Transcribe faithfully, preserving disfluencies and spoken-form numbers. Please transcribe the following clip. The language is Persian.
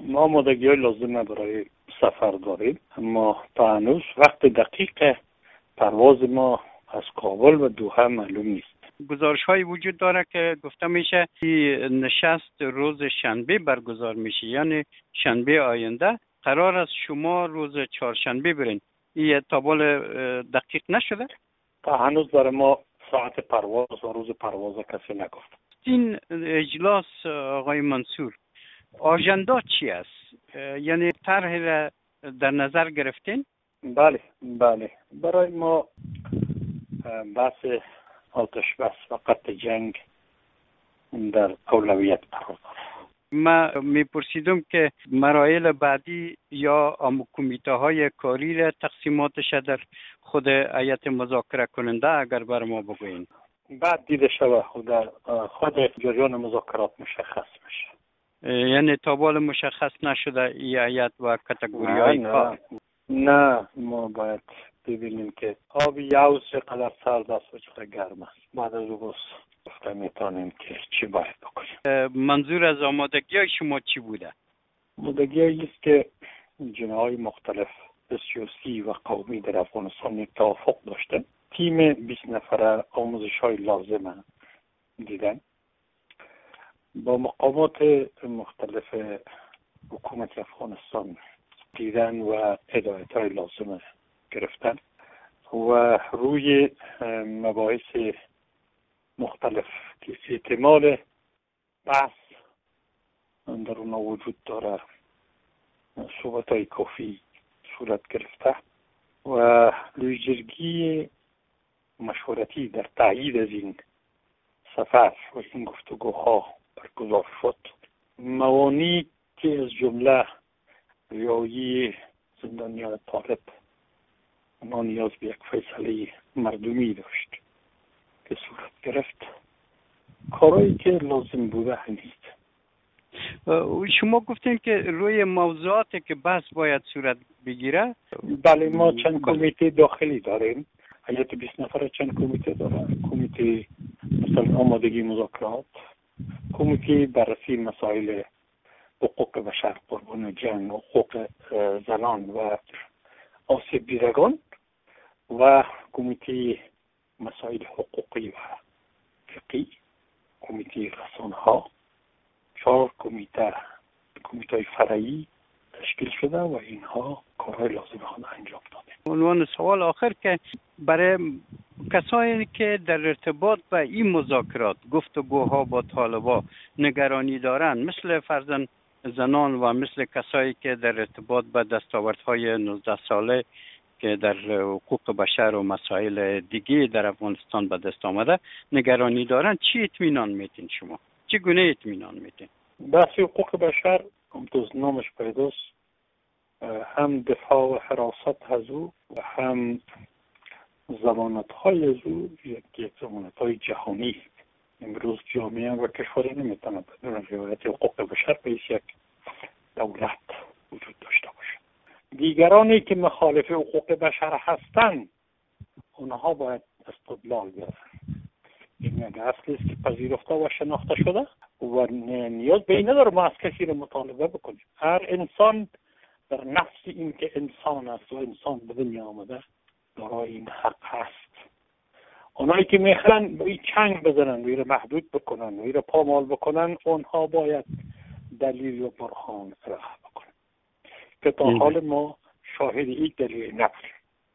ما آمادگی لازم برای سفر داریم، اما تا هنوز وقت دقیق پرواز ما از کابل و دوحه معلوم نیست. گزارش های وجود داره که گفته میشه نشست روز شنبه برگزار میشه، یعنی شنبه آینده قرار است شما روز چهارشنبه برین. این تا بال دقیق نشده؟ تا هنوز برای ما ساعت پرواز و روز پرواز کسی نگفت. این اجلاس آقای منصور آژندا چی است؟ یعنی طرح را در نظر گرفتین؟ بله بله، برای ما بحث آتش بس و قطع جنگ در اولویت قرار دارد. ما میپرسیدم که مراحل بعدی یا کمیته های کاری را تقسیماتش در خود هیئت مذاکره کننده اگر بر ما بگوین. بعد دیده شود خود خود جریان مذاکرات مشخص میشه. یعنی تا بال مشخص نشده این هیئت و کاتگوری های کار؟ نه، ما باید ببینیم که آب یوز چقدر سرد است و چقدر گرم است. بعد از او گفته میتونیم که چی باید بکنیم. منظور از آمادگی های شما چی بوده؟ آمادگی است که جناهای مختلف سیاسی و قومی در افغانستان یک توافق داشتن. تیم بیست نفره آموزش های لازم دیدن، با مقامات مختلف حکومت افغانستان دیدن و هدایت های لازم گرفتن و روی مباحث مختلف که احتمال بحث در اونا وجود داره صحبت های کافی صورت گرفته و لویجرگی مشورتی در تایید از این سفر و این گفتگوها برگزار شد. موانعی که از جمله ریایی زندانیان طالب اونا نیاز به یک فیصله مردمی داشت که صورت گرفت، کارهایی که لازم بوده نیست. شما گفتین که روی موضوعاتی که بحث باید صورت بگیره؟ بله، ما چند کمیته داخلی داریم. هیئت بیست نفره چند کمیته داره. کمیته مثلا آمادگی مذاکرات، کمیته بررسی مسائل حقوق بشر، قربان جنگ، حقوق زنان و آسیب دیدگان و کمیته مسائل حقوقی و فقهی، کمیته رسانه‌ها، چهار کمیته کمیته فرعی تشکیل شده و اینها کارهای لازم خود انجام داده. عنوان سوال آخر که برای کسایی که در ارتباط با این مذاکرات گفتگوها با طالبا نگرانی دارن، مثل فرزن زنان و مثل کسایی که در ارتباط با دستاوردهای نوزده ساله که در حقوق بشر و مسائل دیگه در افغانستان به دست آمده نگرانی دارن، چی اطمینان میتین شما؟ چی گونه اطمینان میتین؟ بحث حقوق بشر همطور نامش پیداست، هم دفاع و حراست از او و هم ضمانت های از او یک یک ضمانت های جهانی است. امروز جامعه و کشور نمیتونه بدون رعایت حقوق بشر به یک دولت وجود داشته باشه. دیگرانی که مخالف حقوق بشر هستند اونها باید استدلال بیارن. این یک اصلی است که پذیرفته و شناخته شده و نیاز به این نداره ما از کسی رو مطالبه بکنیم. هر انسان در نفس این که انسان است و انسان به دنیا آمده دارای این حق هست. اونایی که میخوان به چنگ بزنن و این محدود بکنن و این پامال بکنن، اونها باید دلیل و برهان ارائه بکنن که تا حال ما شاهد این دلیل نبودیم.